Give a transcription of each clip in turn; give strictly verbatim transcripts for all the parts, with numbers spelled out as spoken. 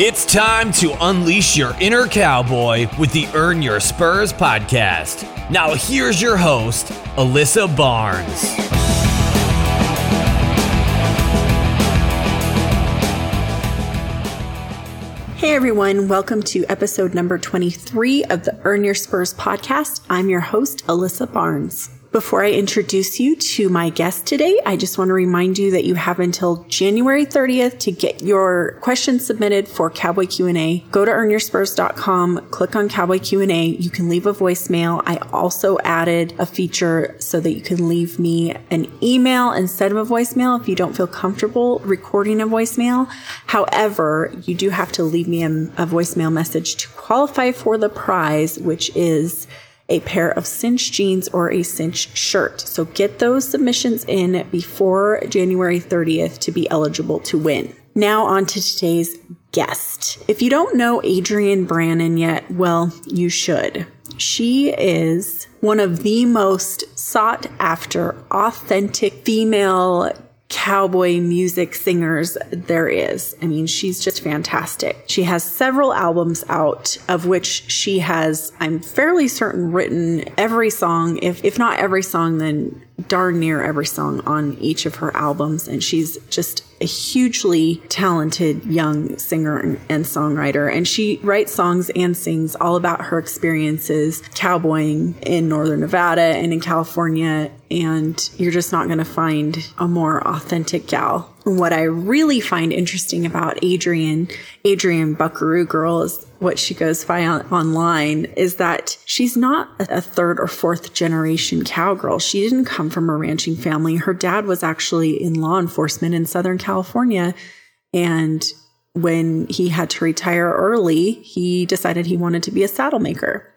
It's time to unleash your inner cowboy with the Earn Your Spurs podcast. Now here's your host, Alyssa Barnes. Hey everyone, welcome to episode number twenty-three of the Earn Your Spurs podcast. I'm your host, Alyssa Barnes. Before I introduce you to my guest today, I just want to remind you that you have until January thirtieth to get your questions submitted for Cowboy Q and A. Go to earn your spurs dot com, click on Cowboy Q and A. You can leave a voicemail. I also added a feature so that you can leave me an email instead of a voicemail if you don't feel comfortable recording a voicemail. However, you do have to leave me a, a voicemail message to qualify for the prize, which is a pair of Cinch jeans or a Cinch shirt. So get those submissions in before January thirtieth to be eligible to win. Now on to today's guest. If you don't know Adrienne Brannon yet, well, you should. She is one of the most sought after, authentic female cowboy music singers there is. I mean, she's just fantastic. She has several albums out, of which she has, I'm fairly certain, written every song, if if not every song, then darn near every song on each of her albums. And she's just a hugely talented young singer and songwriter. And she writes songs and sings all about her experiences cowboying in Northern Nevada and in California. And you're just not going to find a more authentic gal. What I really find interesting about Adrienne, Adrienne Buckaroo Girl is what she goes by on, online, is that she's not a third or fourth generation cowgirl. She didn't come from a ranching family. Her dad was actually in law enforcement in Southern California. And when he had to retire early, he decided he wanted to be a saddle maker.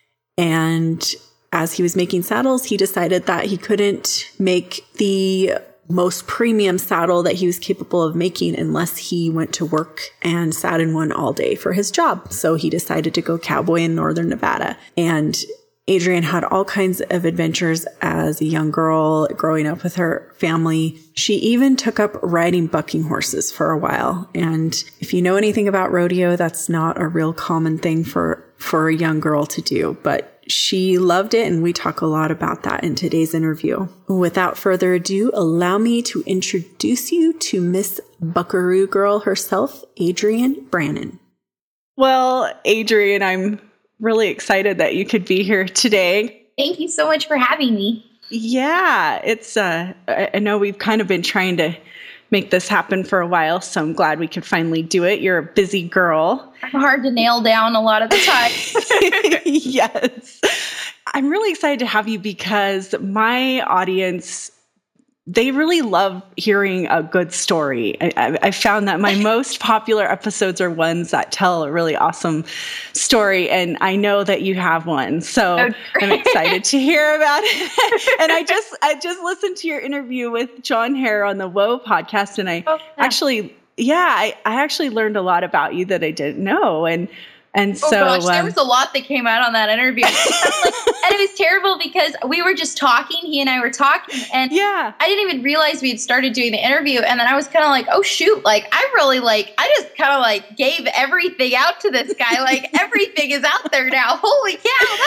And as he was making saddles, he decided that he couldn't make the most premium saddle that he was capable of making unless he went to work and sat in one all day for his job. So he decided to go cowboy in Northern Nevada. And Adrienne had all kinds of adventures as a young girl growing up with her family. She even took up riding bucking horses for a while. And if you know anything about rodeo, that's not a real common thing for, for a young girl to do. But she loved it, and we talk a lot about that in today's interview. Without further ado, allow me to introduce you to Miss Buckaroo Girl herself, Adrienne Brannon. Well, Adrienne, I'm really excited that you could be here today. Thank you so much for having me. Yeah, it's, uh, I know we've kind of been trying to make this happen for a while, so I'm glad we could finally do it. You're a busy girl. I'm hard to nail down a lot of the time. Yes. I'm really excited to have you because my audience, they really love hearing a good story. I, I, I found that my most popular episodes are ones that tell a really awesome story, and I know that you have one, so oh, I'm excited to hear about it. And I just I just listened to your interview with John Hare on the Whoa podcast, and I oh, yeah. actually, yeah, I, I actually learned a lot about you that I didn't know, and and oh so gosh, um, there was a lot that came out on that interview. And it was terrible because we were just talking. He and I were talking, and yeah. I didn't even realize we had started doing the interview. And then I was kind of like, oh, shoot. Like, I really like, I just kind of like gave everything out to this guy. Like, everything is out there now. Holy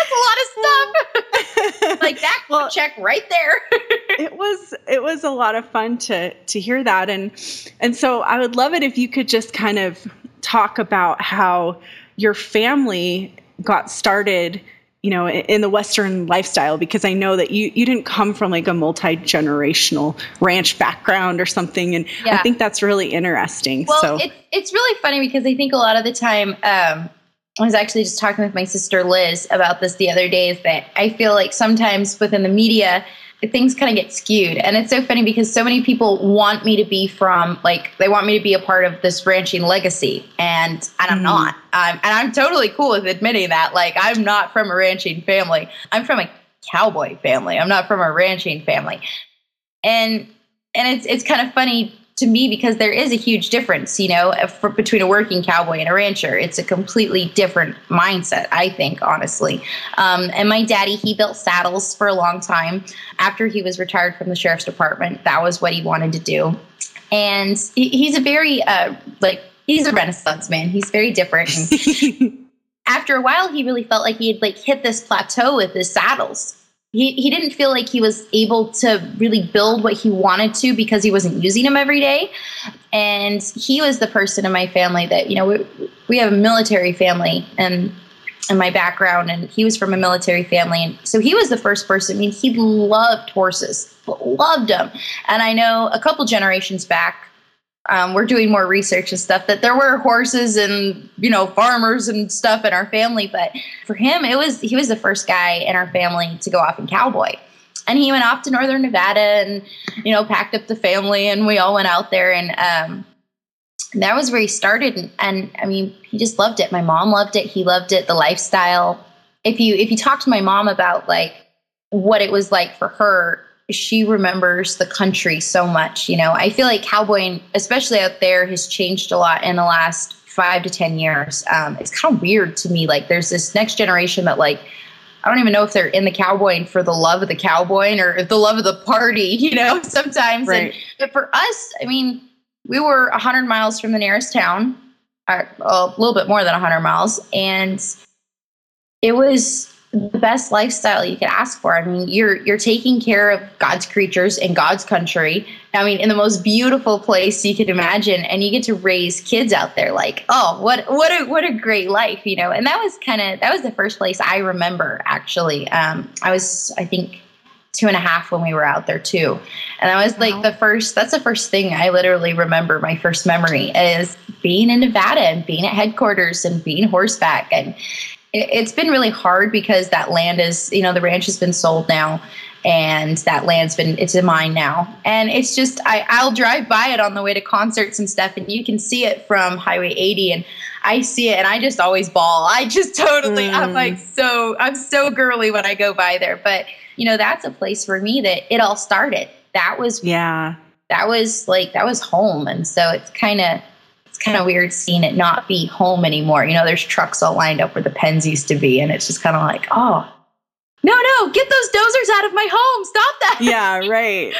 cow, that's a lot of stuff. Like, that well, check right there. it was, it was a lot of fun to, to hear that. And, and so I would love it if you could just kind of talk about how your family got started, you know, in the Western lifestyle, because I know that you, you didn't come from like a multi-generational ranch background or something. And yeah. I think that's really interesting. Well, so. it, it's really funny because I think a lot of the time, um, I was actually just talking with my sister Liz about this the other day, is that I feel like sometimes within the media, things kind of get skewed. And it's so funny because so many people want me to be from, like, they want me to be a part of this ranching legacy. And, and I'm mm. not. Um, and I'm totally cool with admitting that. Like, I'm not from a ranching family. I'm from a cowboy family. I'm not from a ranching family. And and it's it's kind of funny to me because there is a huge difference, you know, for, between a working cowboy and a rancher. It's a completely different mindset, I think, honestly. Um, and my daddy, he built saddles for a long time. After he was retired from the sheriff's department, that was what he wanted to do. And he, he's a very, uh, like, he's a Renaissance man. He's very different. And after a while, he really felt like he had like hit this plateau with his saddles. He he didn't feel like he was able to really build what he wanted to because he wasn't using them every day. And he was the person in my family that, you know, we, we have a military family and in my background, and he was from a military family. And so he was the first person. I mean, he loved horses, loved them. And I know a couple generations back, um, we're doing more research and stuff, that there were horses and, you know, farmers and stuff in our family. But for him, it was, he was the first guy in our family to go off and cowboy. And he went off to Northern Nevada and, you know, packed up the family, and we all went out there. And um, that was where he started. And, and I mean, he just loved it. My mom loved it. He loved it. The lifestyle. If you, if you talk to my mom about like what it was like for her, she remembers the country so much. You know, I feel like cowboying, especially out there, has changed a lot in the last five to ten years. Um, it's kind of weird to me. Like there's this next generation that like, I don't even know if they're in the cowboying for the love of the cowboying or the love of the party, you know, sometimes. Right. And, but for us, I mean, we were one hundred miles from the nearest town, or a little bit more than one hundred miles. And it was the best lifestyle you could ask for. I mean, you're you're taking care of God's creatures in God's country. I mean, in the most beautiful place you could imagine, and you get to raise kids out there. Like, oh, what what a what a great life, you know. And that was kind of that was the first place I remember. Actually, um, I was I think two and a half when we were out there too, and that was like wow. the first. That's the first thing I literally remember. My first memory is being in Nevada and being at headquarters and being horseback. And it's been really hard because that land is, you know, the ranch has been sold now, and that land's been, it's in mine now. And it's just, I, I'll drive by it on the way to concerts and stuff, and you can see it from Highway eighty, and I see it and I just always bawl. I just totally, mm. I'm like, so, I'm so girly when I go by there. But, you know, that's a place for me that it all started. That was, yeah, that was like, that was home. And so it's kind of, kind of weird seeing it not be home anymore. You know, there's trucks all lined up where the pens used to be, and it's just kind of like, oh, no, no, get those dozers out of my home. Stop that. Yeah, right.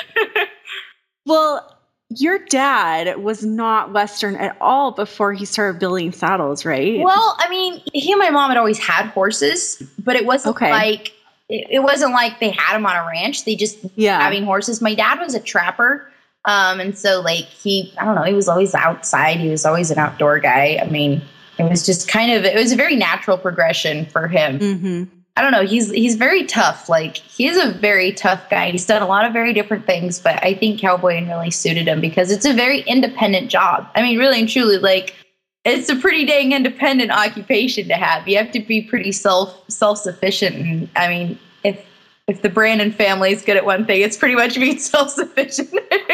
Well, your dad was not Western at all before he started building saddles, right? Well, I mean, he and my mom had always had horses, but it wasn't okay. like, it, it wasn't like they had them on a ranch. They just yeah. having horses. My dad was a trapper. Um, and so like he, I don't know, he was always outside. He was always an outdoor guy. I mean, it was just kind of, it was a very natural progression for him. Mm-hmm. I don't know. He's, he's very tough. Like he's a very tough guy. He's done a lot of very different things, but I think cowboying really suited him because it's a very independent job. I mean, really and truly, like it's a pretty dang independent occupation to have. You have to be pretty self, self-sufficient. And I mean, if, If the Brandon family is good at one thing, it's pretty much being self-sufficient.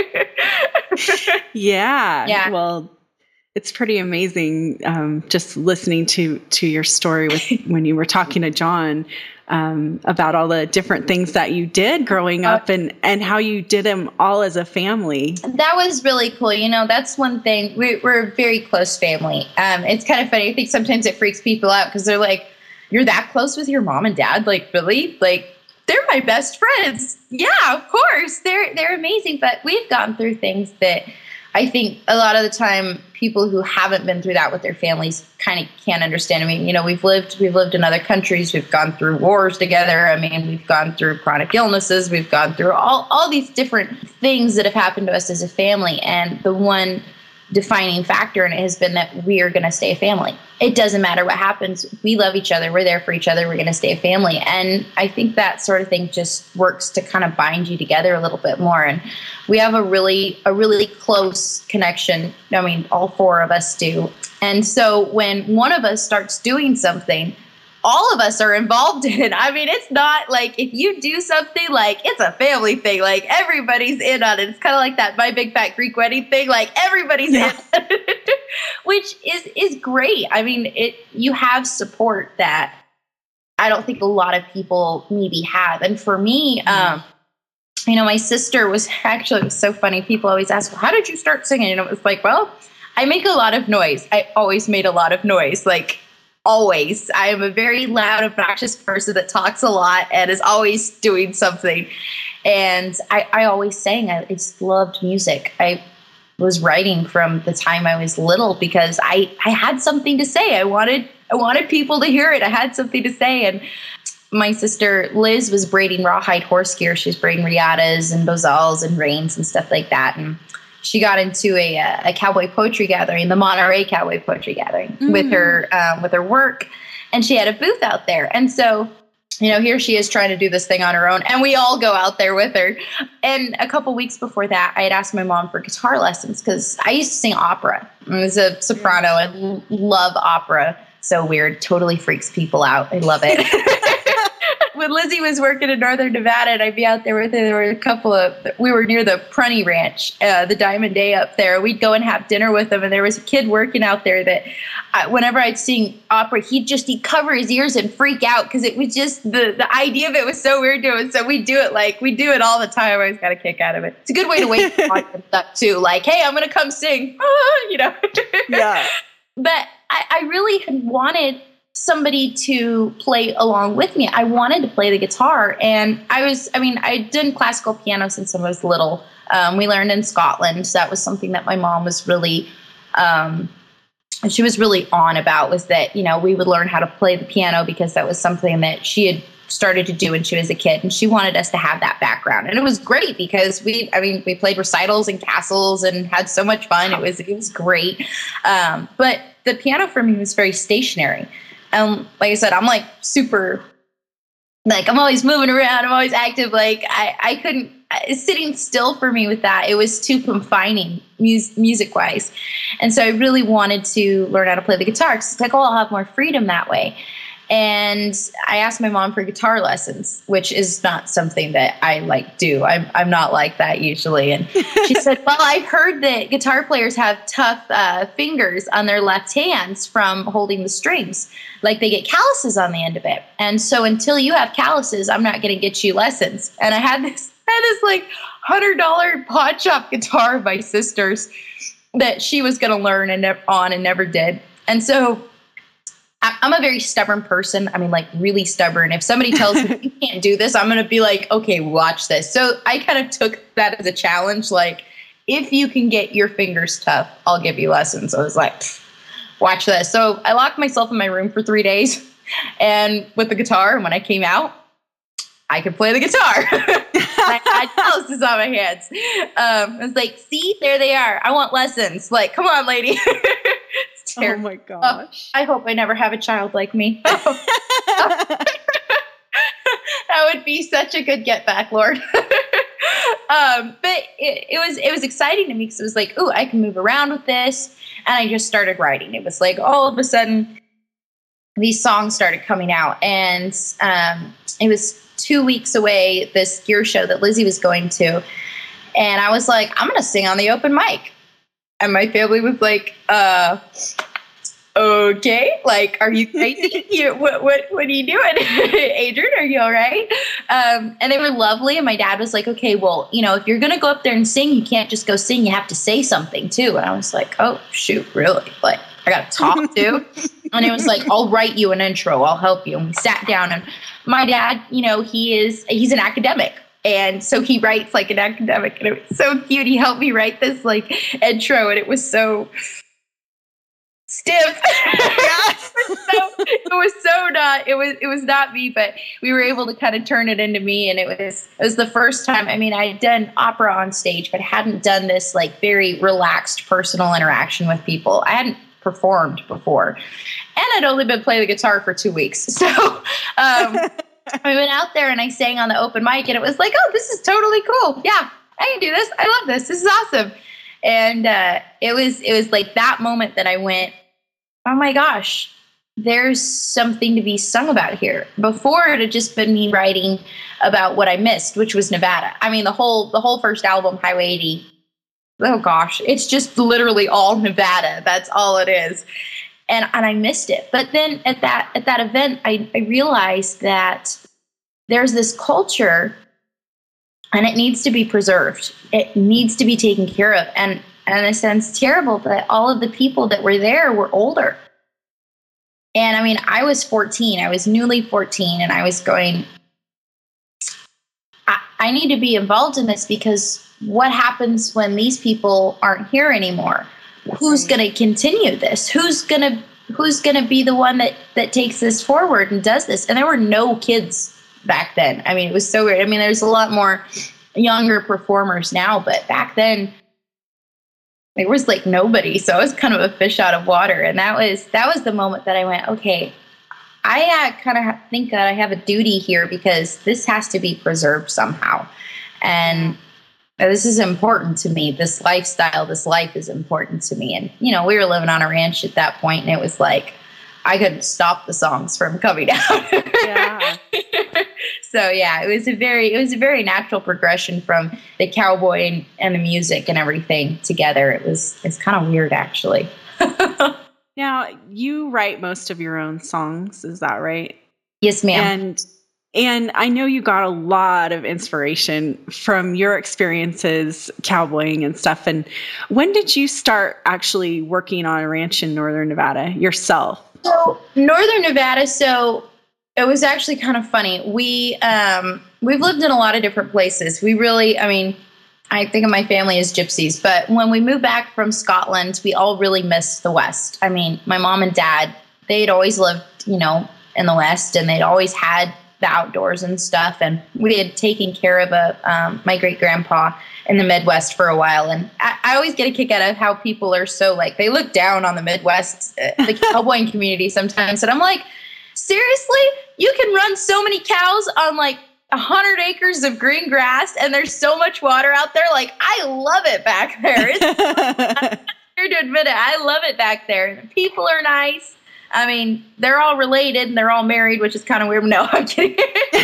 yeah. Yeah. Well, it's pretty amazing um, just listening to to your story with when you were talking to John um, about all the different things that you did growing up uh, and, and how you did them all as a family. That was really cool. You know, that's one thing. We, we're a very close family. Um, it's kind of funny. I think sometimes it freaks people out because they're like, you're that close with your mom and dad? Like, really? Like, they're my best friends. Yeah, of course. They're they're amazing. But we've gone through things that I think a lot of the time people who haven't been through that with their families kind of can't understand. I mean, you know, we've lived we've lived in other countries. We've gone through wars together. I mean, we've gone through chronic illnesses. We've gone through all, all these different things that have happened to us as a family. And the one defining factor in it has been that we are going to stay a family. It doesn't matter what happens. We love each other. We're there for each other. We're going to stay a family. And I think that sort of thing just works to kind of bind you together a little bit more. And we have a really, a really close connection. I mean, all four of us do. And so when one of us starts doing something, all of us are involved in it. I mean, it's not like if you do something, like it's a family thing, like everybody's in on it. It's kind of like that My Big Fat Greek Wedding thing, like everybody's yeah. in on it, which is, is great. I mean, it, you have support that I don't think a lot of people maybe have. And for me, um, you know, my sister was actually, it was so funny. People always ask, well, how did you start singing? And it was like, well, I make a lot of noise. I always made a lot of noise. Like, always. I am a very loud, obnoxious person that talks a lot and is always doing something. And I, I always sang. I just loved music. I was writing from the time I was little because I, I had something to say. I wanted I wanted people to hear it. I had something to say. And my sister Liz was braiding rawhide horse gear. She was braiding riatas and bozals and reins and stuff like that. And she got into a, a cowboy poetry gathering, the Monterey Cowboy Poetry Gathering, mm. with her um, with her work. And she had a booth out there. And so, you know, here she is trying to do this thing on her own. And we all go out there with her. And a couple weeks before that, I had asked my mom for guitar lessons because I used to sing opera. I was a soprano. I l- love opera. So weird. Totally freaks people out. I love it. When Lizzie was working in Northern Nevada and I'd be out there with her, there were a couple of, we were near the Prunny Ranch, uh, the Diamond Day up there. We'd go and have dinner with them. And there was a kid working out there that I, whenever I'd sing opera, he'd just, he'd cover his ears and freak out because it was just, the, the idea of it was so weird to him. So we do it like, we do it all the time. I always got a kick out of it. It's a good way to wake up and stuff too. Like, hey, I'm going to come sing, you know? Yeah. But I, I really had wanted somebody to play along with me. I wanted to play the guitar. And I was, I mean, I'd done classical piano since I was little. Um, we learned in Scotland. So that was something that my mom was really, um, she was really on about, was that, you know, we would learn how to play the piano because that was something that she had started to do when she was a kid. And she wanted us to have that background. And it was great because we, I mean, we played recitals and castles and had so much fun. It was, it was great. Um, but the piano for me was very stationary. Um, like I said, I'm like super, like I'm always moving around. I'm always active. Like I, I couldn't, sitting still for me with that, it was too confining mus- music wise. And so I really wanted to learn how to play the guitar because it's like, oh, I'll have more freedom that way. And I asked my mom for guitar lessons, which is not something that I like do. I'm, I'm not like that usually. And she said, well, I've heard that guitar players have tough uh, fingers on their left hands from holding the strings. Like they get calluses on the end of it. And so until you have calluses, I'm not going to get you lessons. And I had this, I had this like one hundred dollars pawn shop guitar of my sister's that she was going to learn and ne- on and never did. And so I'm a very stubborn person. I mean, like really stubborn. If somebody tells me you can't do this, I'm going to be like, okay, watch this. So I kind of took that as a challenge. Like, if you can get your fingers tough, I'll give you lessons. So I was like, watch this. So I locked myself in my room for three days and with the guitar. And when I came out, I could play the guitar. I had calluses on my hands. Um, I was like, see, there they are. I want lessons. Like, come on, lady. Oh my gosh. Uh, I hope I never have a child like me. That would be such a good get back, Lord. um, but it, it was it was exciting to me because it was like, ooh, I can move around with this. And I just started writing. It was like all of a sudden these songs started coming out. And um, it was two weeks away, this gear show that Lizzie was going to. And I was like, I'm going to sing on the open mic. And my family was like, uh, okay, like, are you crazy? you, what, what, what are you doing? Adrian, are you all right? Um, and they were lovely. And my dad was like, okay, well, you know, if you're going to go up there and sing, you can't just go sing. You have to say something too. And I was like, oh, shoot, really? Like, I got to talk to. And it was like, I'll write you an intro. I'll help you. And we sat down, and my dad, you know, he is, he's an academic. And so he writes like an academic, and it was so cute. He helped me write this like intro, and it was so stiff. it, was so, it was so not, it was, it was not me, but we were able to kind of turn it into me. And it was, it was the first time, I mean, I had done opera on stage, but hadn't done this like very relaxed personal interaction with people. I hadn't performed before, and I'd only been playing the guitar for two weeks. So, um, I went out there and I sang on the open mic, and it was like, oh, this is totally cool. Yeah, I can do this. I love this. This is awesome. And uh, it was it was like that moment that I went, oh my gosh, there's something to be sung about here. Before, it had just been me writing about what I missed, which was Nevada. I mean, the whole the whole first album, Highway eighty, oh gosh, it's just literally all Nevada. That's all it is. And and I missed it. But then at that at that event, I, I realized that there's this culture, and it needs to be preserved. It needs to be taken care of. And, and it sounds terrible, but all of the people that were there were older. And I mean, I was fourteen. I was newly fourteen, and I was going, I, I need to be involved in this because what happens when these people aren't here anymore? Who's going to continue this? Who's going to who's going to be the one that, that takes this forward and does this? And there were no kids back then. I mean, it was so weird. I mean, there's a lot more younger performers now, but back then there was like nobody. So I was kind of a fish out of water. And that was, that was the moment that I went, okay, I uh, kind of think that I have a duty here because this has to be preserved somehow. And this is important to me. This lifestyle, this life is important to me. And, you know, we were living on a ranch at that point, and it was like, I couldn't stop the songs from coming out. Yeah. So yeah, it was a very, it was a very natural progression from the cowboy and, and the music and everything together. It was, it's kind of weird actually. Now, you write most of your own songs, is that right? Yes, ma'am. And And I know you got a lot of inspiration from your experiences cowboying and stuff. And when did you start actually working on a ranch in Northern Nevada yourself? So Northern Nevada, so it was actually kind of funny. We, um, we've lived in a lot of different places. We really, I mean, I think of my family as gypsies, but when we moved back from Scotland, we all really missed the West. I mean, my mom and dad, they'd always lived, you know, in the West, and they'd always had the outdoors and stuff. And we had taken care of a, um, my great grandpa in the Midwest for a while. And I, I always get a kick out of how people are so like, they look down on the Midwest, uh, the cowboying community sometimes. And I'm like, seriously, you can run so many cows on like a hundred acres of green grass, and there's so much water out there. Like, I love it back there. It's, I'm here to admit it. I love it back there. The people are nice. I mean, they're all related and they're all married, which is kind of weird. No, I'm kidding.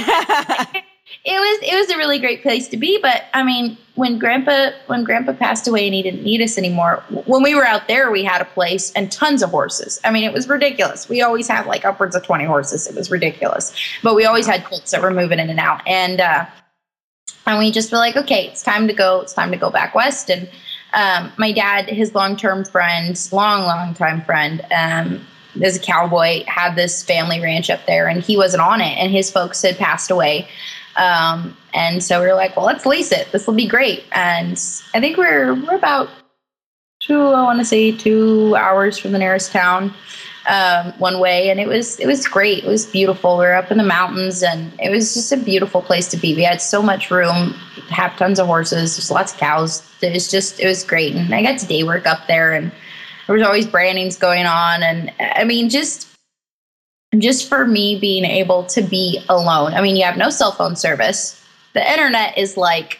It was it was a really great place to be. But I mean, when Grandpa when Grandpa passed away and he didn't need us anymore, when we were out there, we had a place and tons of horses. I mean, it was ridiculous. We always had like upwards of twenty horses. It was ridiculous. But we always had colts that were moving in and out. And uh, and we just were like, okay, it's time to go. It's time to go back west. And um, my dad, his long term friend, long long time friend. Um, as a cowboy, had this family ranch up there, and he wasn't on it, and his folks had passed away. Um, and so we were like, well, let's lease it. This will be great. And I think we're, we're about two, I want to say two hours from the nearest town, um, one way. And it was, it was great. It was beautiful. We were up in the mountains, and it was just a beautiful place to be. We had so much room, have tons of horses, just lots of cows. It was just, it was great. And I got to day work up there, and there was always brandings going on. And I mean, just, just for me being able to be alone. I mean, you have no cell phone service. The internet is like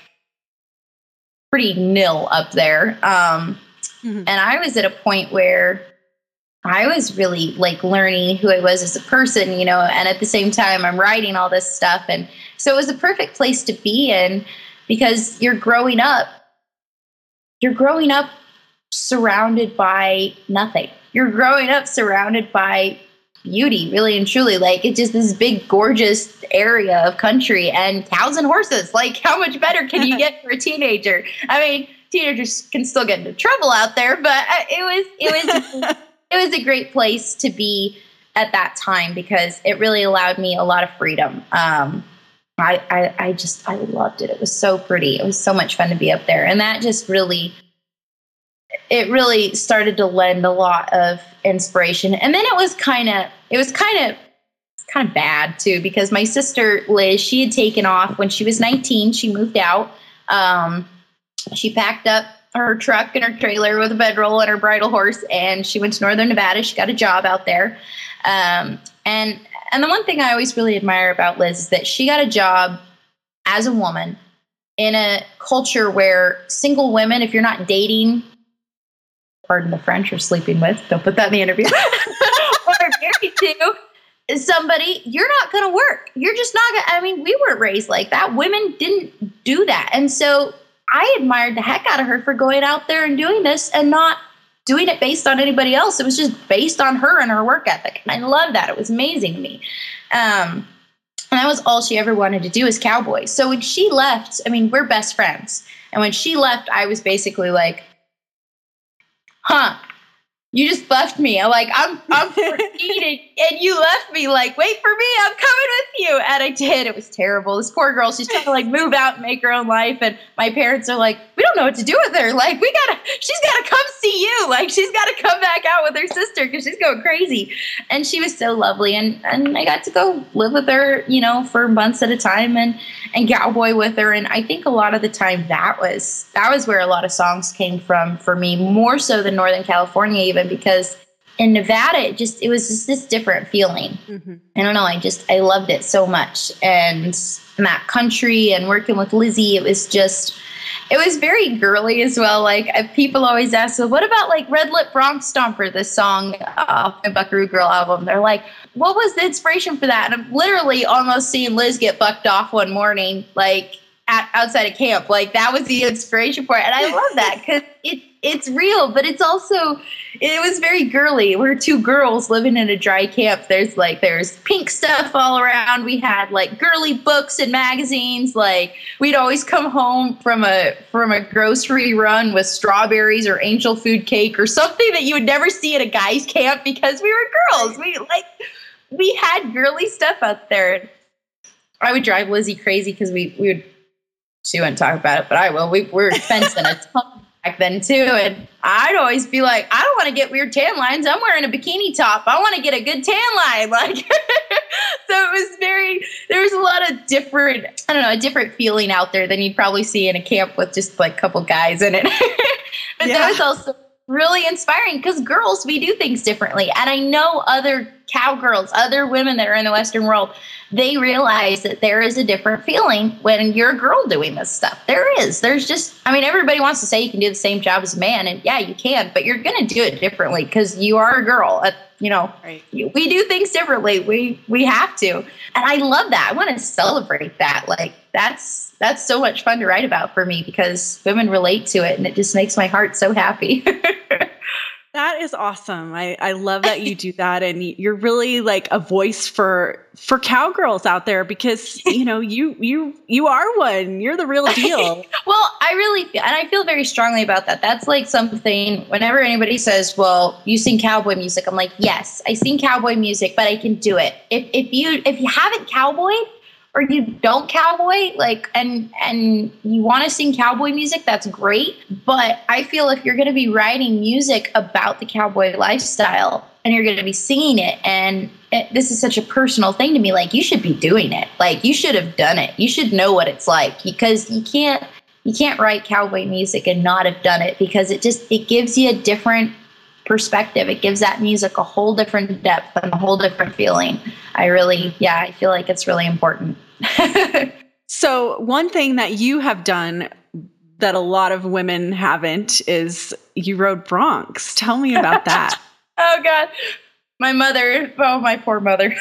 pretty nil up there. Um, mm-hmm. And I was at a point where I was really like learning who I was as a person, you know, and at the same time I'm writing all this stuff. And so it was a perfect place to be in, because you're growing up, you're growing up surrounded by nothing. You're growing up surrounded by beauty, really and truly. Like, it's just this big, gorgeous area of country and cows and horses. Like, how much better can you get for a teenager? I mean, teenagers can still get into trouble out there, but it was, it was, it was a great place to be at that time, because it really allowed me a lot of freedom. Um, I, I, I just, I loved it. It was so pretty. It was so much fun to be up there. And that just really, it really started to lend a lot of inspiration. And then it was kind of, it was kind of, kind of bad too, because my sister Liz, she had taken off when she was nineteen. She moved out. Um, she packed up her truck and her trailer with a bedroll and her bridle horse, and she went to Northern Nevada. She got a job out there. Um, and, and the one thing I always really admire about Liz is that she got a job as a woman in a culture where single women, if you're not dating, pardon the French, or sleeping with, don't put that in the interview, or married to somebody, you're not going to work. You're just not going to, I mean, we weren't raised like that. Women didn't do that. And so I admired the heck out of her for going out there and doing this and not doing it based on anybody else. It was just based on her and her work ethic. And I love that. It was amazing to me. Um, and that was all she ever wanted to do as cowboy. So when she left, I mean, we're best friends. And when she left, I was basically like, huh, you just left me. I'm like, I'm I'm fourteen and you left me. Like, wait for me, I'm coming with you. And I did. It was terrible. This poor girl, she's trying to like move out and make her own life. And my parents are like, we don't know what to do with her. Like, we gotta, she's gotta come see you. Like, she's gotta come back out with her sister because she's going crazy. And she was so lovely. And and I got to go live with her, you know, for months at a time and and cowboy with her. And I think a lot of the time that was that was where a lot of songs came from for me, more so than Northern California even, because in Nevada, it just, it was just this different feeling. Mm-hmm. I don't know. I just, I loved it so much. And, and that country and working with Lizzie, it was just, it was very girly as well. Like uh, people always ask, well, what about like Red Lip Bronx Stomper, this song off my Buckaroo Girl album? They're like, what was the inspiration for that? And I'm literally almost seeing Liz get bucked off one morning, like at, outside of camp. Like that was the inspiration for it. And I love that because it, it's real, but it's also, it was very girly. We're two girls living in a dry camp. There's like, there's pink stuff all around. We had like girly books and magazines. Like we'd always come home from a, from a grocery run with strawberries or angel food cake or something that you would never see at a guy's camp because we were girls. We like, we had girly stuff out there. I would drive Lizzie crazy because we, we would, she wouldn't talk about it, but I will. We, we were fencing a ton back then too, and I'd always be like, I don't want to get weird tan lines. I'm wearing a bikini top. I want to get a good tan line. Like, so it was very, there was a lot of different, I don't know, a different feeling out there than you'd probably see in a camp with just like a couple guys in it. But yeah. That was also really inspiring because girls, we do things differently. And I know other cowgirls, other women that are in the Western world, they realize that there is a different feeling when you're a girl doing this stuff. There is. There's just, I mean, everybody wants to say you can do the same job as a man. And yeah, you can, but you're going to do it differently because you are a girl. Uh, you know, right. We do things differently. We we have to. And I love that. I want to celebrate that. Like, that's that's so much fun to write about for me because women relate to it. And it just makes my heart so happy. That is awesome. I, I love that you do that. And you're really like a voice for, for cowgirls out there because, you know, you, you, you are one, you're the real deal. Well, I really, and I feel very strongly about that. That's like something whenever anybody says, well, you sing cowboy music. I'm like, yes, I sing cowboy music, but I can do it. If, if you, if you haven't cowboyed, or you don't cowboy, like, and and you want to sing cowboy music, that's great. But I feel if you're going to be writing music about the cowboy lifestyle and you're going to be singing it, and it, this is such a personal thing to me, like, you should be doing it. Like, you should have done it. You should know what it's like because you can't, you can't write cowboy music and not have done it because it just, it gives you a different perspective. It gives that music a whole different depth and a whole different feeling. I really, yeah, I feel like it's really important. So one thing that you have done that a lot of women haven't is you rode broncs. Tell me about that. Oh God, my mother. Oh, my poor mother.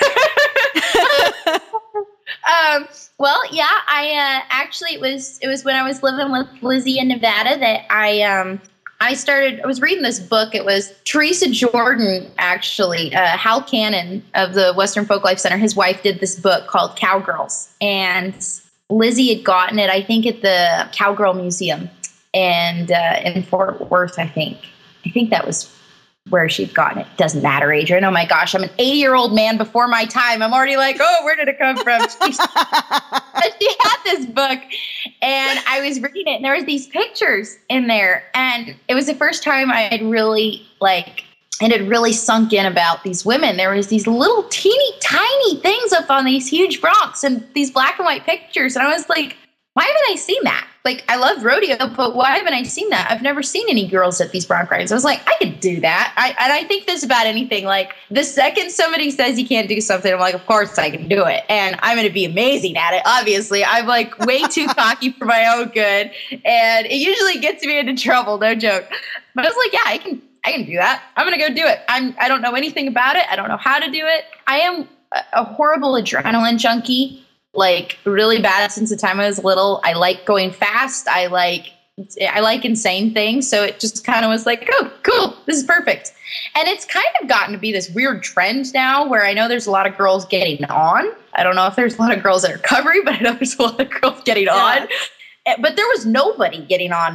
um, well, yeah, I uh, actually it was it was when I was living with Lizzie in Nevada that I um. I started, I was reading this book. It was Teresa Jordan, actually, uh, Hal Cannon of the Western Folklife Center. His wife did this book called Cowgirls. And Lizzie had gotten it, I think, at the Cowgirl Museum and uh, in Fort Worth, I think. I think that was where she'd gotten it. Doesn't matter, Adrian. Oh my gosh, I'm an eighty-year-old man before my time. I'm already like, oh, where did it come from? She, she had this book, and I was reading it, and there was these pictures in there, and it was the first time I had really, like, it had really sunk in about these women. There was these little teeny tiny things up on these huge broncs and these black and white pictures, and I was like, why haven't I seen that? Like, I love rodeo, but why haven't I seen that? I've never seen any girls at these bronc rides. I was like, I could do that. I, and I think this about anything. Like, the second somebody says you can't do something, I'm like, of course I can do it. And I'm going to be amazing at it, obviously. I'm, like, way too cocky for my own good. And it usually gets me into trouble, no joke. But I was like, yeah, I can I can do that. I'm going to go do it. I'm, I don't know anything about it. I don't know how to do it. I am a, a horrible adrenaline junkie. Like, really bad since the time I was little. I like going fast. I like I like insane things. So it just kind of was like, oh, cool. This is perfect. And it's kind of gotten to be this weird trend now where I know there's a lot of girls getting on. I don't know if there's a lot of girls that are covering, but I know there's a lot of girls getting yeah. on. But there was nobody getting on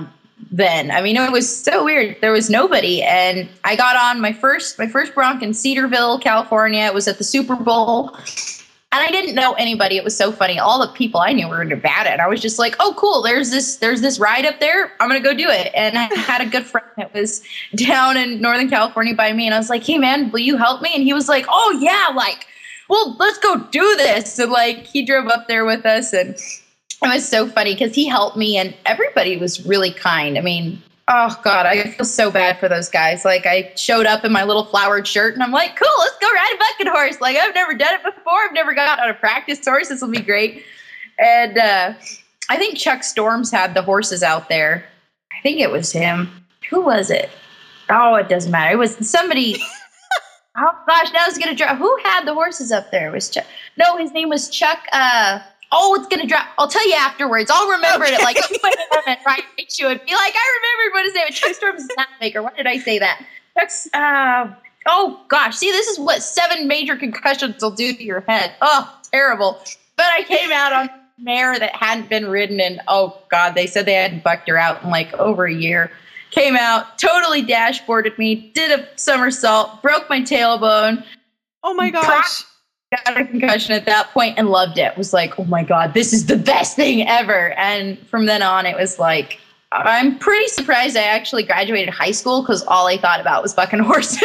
then. I mean, it was so weird. There was nobody. And I got on my first, my first bronc in Cedarville, California. It was at the Super Bowl. And I didn't know anybody. It was so funny. All the people I knew were in Nevada. And I was just like, oh, cool. There's this, there's this ride up there. I'm going to go do it. And I had a good friend that was down in Northern California by me. And I was like, hey man, will you help me? And he was like, oh yeah, like, well, let's go do this. And like, he drove up there with us, and it was so funny because he helped me, and everybody was really kind. I mean, oh God, I feel so bad for those guys. Like, I showed up in my little flowered shirt, and I'm like, cool, let's go ride a bucking horse. Like, I've never done it before. I've never got on a practice horse. This will be great. And uh, I think Chuck Storms had the horses out there. I think it was him. Who was it? Oh, it doesn't matter. It was somebody. Oh gosh, now it's gonna drop. Who had the horses up there? It was Chuck. No, his name was Chuck. Uh, oh, it's gonna drop. I'll tell you afterwards. I'll remember okay. it. Like, right to it. Be like, I remembered what his name was. Chuck Storms is not maker. Why did I say that? Chuck's. Uh, oh gosh, see, this is what seven major concussions will do to your head. Oh, terrible. But I came out on a mare that hadn't been ridden, and oh God, they said they hadn't bucked her out in like over a year. Came out, totally dashboarded me, did a somersault, broke my tailbone. Oh my gosh. Got a concussion at that point and loved it. Was like, oh my God, this is the best thing ever. And from then on, it was like, I'm pretty surprised I actually graduated high school because all I thought about was bucking horses.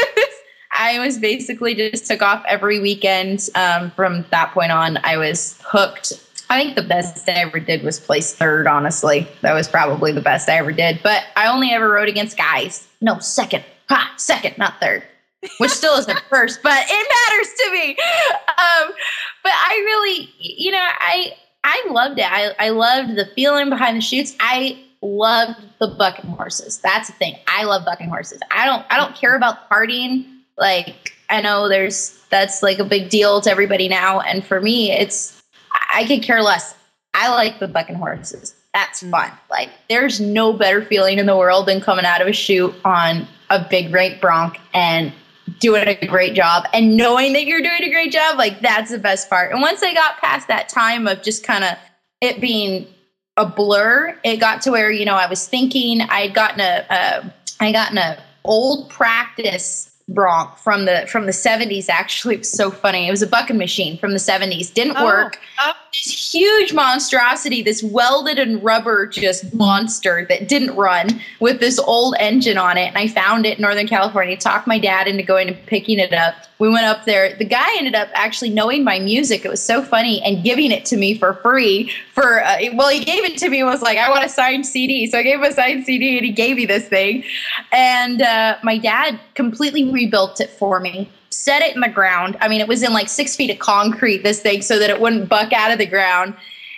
I was basically just took off every weekend. Um, from that point on, I was hooked. I think the best I ever did was place third, honestly. That was probably the best I ever did. But I only ever rode against guys. No, second. Ha, second, not third. Which still isn't first, but it matters to me. Um, but I really, you know, I I loved it. I, I loved the feeling behind the chutes. I loved the bucking horses. That's the thing. I love bucking horses. I don't I don't care about partying. Like, I know there's that's like a big deal to everybody now. And for me, it's I could care less. I like the bucking horses. That's fun. Like, there's no better feeling in the world than coming out of a chute on a big rank bronc and doing a great job and knowing that you're doing a great job. Like, that's the best part. And once I got past that time of just kind of it being a blur, it got to where, you know, I was thinking I'd gotten a, a I gotten a old practice bronc from the from the seventies. Actually, it was so funny. It was a bucking machine from the seventies. Didn't oh. work. Uh, this huge monstrosity, this welded and rubber just monster that didn't run with this old engine on it. And I found it in Northern California. Talked my dad into going and picking it up. We went up there. The guy ended up actually knowing my music. It was so funny, and giving it to me for free. For uh, well, he gave it to me and was like, I want a signed C D. So I gave him a signed C D, and he gave me this thing. And uh, my dad completely rebuilt it for me. Set it in the ground. I mean, it was in like six feet of concrete, this thing, so that it wouldn't buck out of the ground.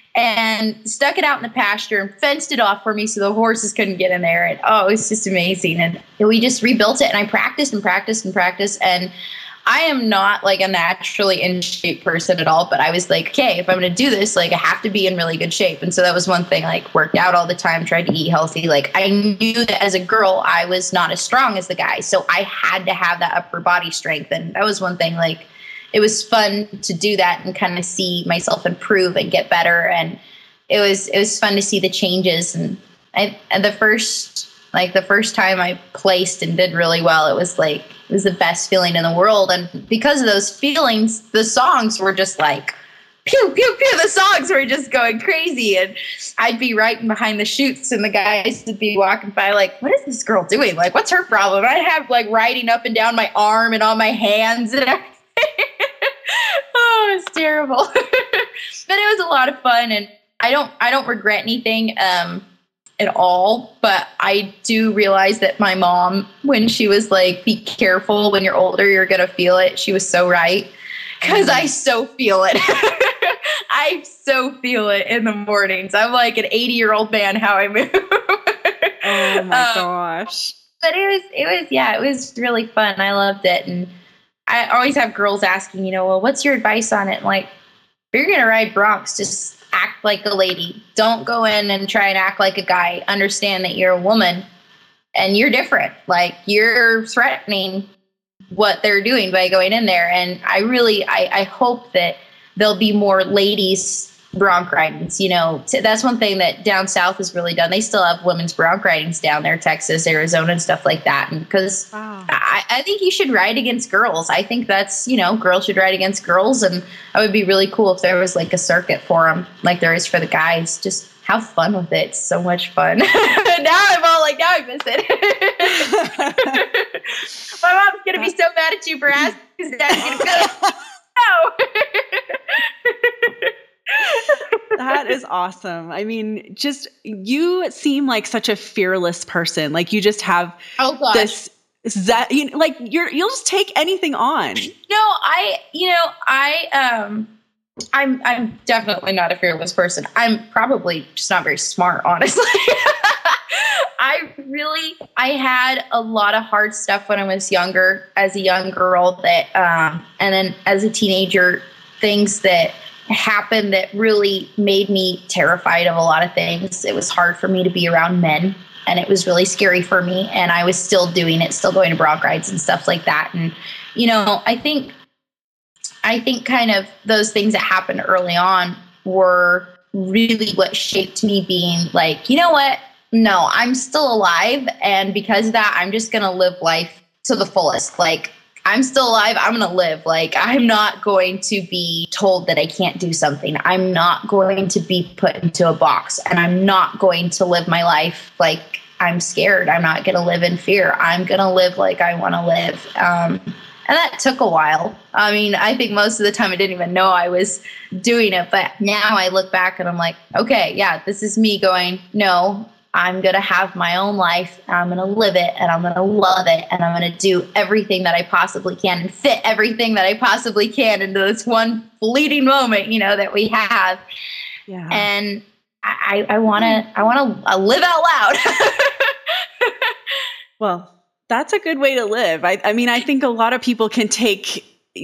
And stuck it out in the pasture and fenced it off for me so the horses couldn't get in there. And oh, it was just amazing. And we just rebuilt it, and I practiced and practiced and practiced. And I am not like a naturally in shape person at all, but I was like, okay, if I'm going to do this, like, I have to be in really good shape. And so that was one thing, like, worked out all the time, tried to eat healthy. Like, I knew that as a girl, I was not as strong as the guy. So I had to have that upper body strength. And that was one thing, like, it was fun to do that and kind of see myself improve and get better. And it was, it was fun to see the changes. And I, and the first, like the first time I placed and did really well, it was like, it was the best feeling in the world. And because of those feelings, the songs were just like, pew, pew, pew. The songs were just going crazy. And I'd be right behind the chutes, and the guys would be walking by like, what is this girl doing? Like, what's her problem? I'd have like riding up and down my arm and on my hands and everything. Oh, it's terrible. But it was a lot of fun, and I don't, I don't regret anything. Um, at all, but I do realize that my mom, when she was like, be careful, when you're older, you're going to feel it. She was so right, because I so feel it. I so feel it in the mornings. I'm like an eighty year old man, how I move. Oh my um, gosh. But it was, it was, yeah, it was really fun. I loved it. And I always have girls asking, you know, well, what's your advice on it? And like, if you're going to ride broncs, just act like a lady. Don't go in and try and act like a guy. Understand that you're a woman and you're different. Like, you're threatening what they're doing by going in there. And I really, I, I hope that there'll be more ladies bronc ridings. You know, t- that's one thing that down south is really done. They still have women's bronc ridings down there, Texas, Arizona, and stuff like that. And because wow. I, I think you should ride against girls. I think that's, you know, girls should ride against girls. And it would be really cool if there was like a circuit for them, like there is for the guys. Just have fun with it. It's so much fun. Now I'm all like, now I miss it. My mom's going to be so mad at you for asking because dad's going to be like, no. That is awesome. I mean, just you seem like such a fearless person. Like you just have oh, gosh. this that you know, like you're you'll just take anything on. No, I you know, I um I'm I'm definitely not a fearless person. I'm probably just not very smart, honestly. I really I had a lot of hard stuff when I was younger as a young girl that um and then as a teenager, things that happened that really made me terrified of a lot of things. It was hard for me to be around men, and it was really scary for me, and I was still doing it, still going to bronc rides and stuff like that. And you know, I think I think kind of those things that happened early on were really what shaped me being like, you know what? No, I'm still alive, and because of that, I'm just going to live life to the fullest. Like, I'm still alive. I'm going to live. Like, I'm not going to be told that I can't do something. I'm not going to be put into a box, and I'm not going to live my life like I'm scared. I'm not going to live in fear. I'm going to live like I want to live. Um, and that took a while. I mean, I think most of the time I didn't even know I was doing it. But now I look back and I'm like, okay, yeah, this is me going, no, I'm going to have my own life, and I'm going to live it, and I'm going to love it, and I'm going to do everything that I possibly can and fit everything that I possibly can into this one fleeting moment, you know, that we have. Yeah. And I, I want to, I want to live out loud. Well, that's a good way to live. I, I mean, I think a lot of people can take,